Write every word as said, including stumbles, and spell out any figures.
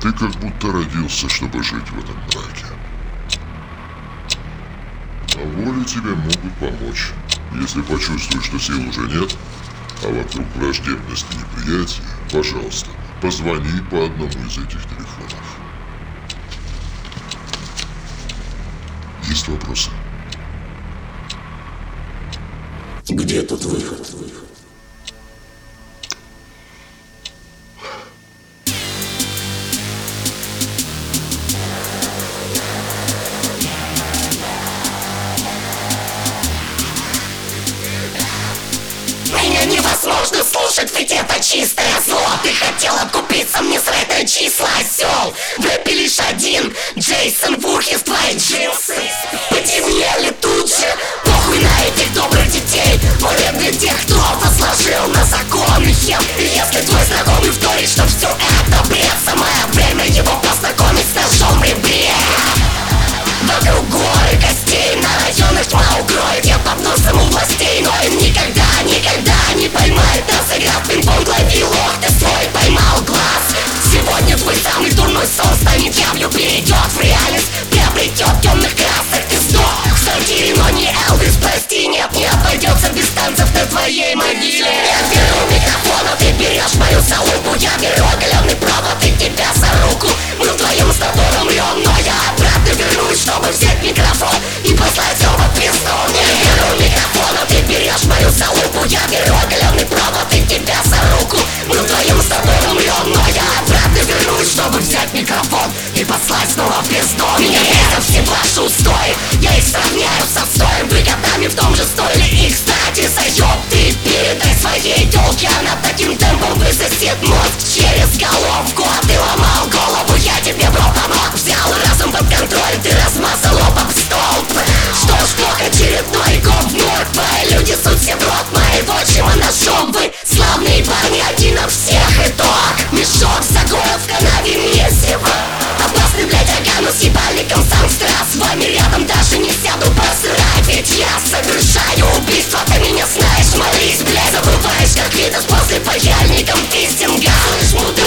Ты как будто родился, чтобы жить в этом браке. На воле тебе могут помочь, если почувствуешь, что сил уже нет, а вокруг враждебность и неприятие. Пожалуйста, позвони по одному из этих телефонов. Есть вопросы? Где тут выход? Меня невозможно слушать, ведь это чистое зло. Ты хотел откупиться, мне срать на числа, осел. В рэпе лишь один Джейсон Вурхис, твои джинсы потемнели тут же. Похуй на этих добрых детей, морет для тех, кто возложил на закон и хем. И если твой знакомый вторит, что все это бред, самое время его познакомить с ножом в ребре. Вокруг горы костей, на районах тьма укроет. Я под носом у властей, но им никогда, никогда не поймает нас. Игра в пинг-понг, лови лох, ты свой поймал глаз. Сегодня твой самый дурной сон станет явью, перейдет в реальность, приобретет темных красок. Ты сдох в сортире, но не Элвис, прости, нет, не обойдется без танцев на твоей могиле. Я беру микрофон, а ты берешь мою залупу. Я беру оголенный провод и тебя за руку. Мы вдвоем с тобой умрем, но я обратно вернусь, чтобы взять микрофон и послать снова пизду. Я беру микрофон, а ты берешь мою залупу. Я беру оголенный провод и тебя за руку. Мы вдвоем с тобой умрем, но я обратно вернусь, чтобы взять микрофон и послать снова в пизду. Меня бесят все ваши устои, я их сравняю со стоем. Вы годами в том же стоили. И кстати, заеб, ты передай своей тёлке, она таким темпом высосет мозг через головку. А ты ломал голову, я тебе в рот помог. Взял разум под контроль, ты размазал лоб об столб. Что ж, плохо, очередной говнюк. Твои люди суть все в рот моего чема нашел. Вы славные парни, один от всех итог. Мешок загоев в канаве месиво. Опасный, блядь, органу с ебальником, сам страх. С вами рядом даже не сяду посрать. Ведь я совершаю убийство, ты меня знаешь, молись, блядь. Забываешь, как видишь после паяльником пиздинга. Слышь, мудак,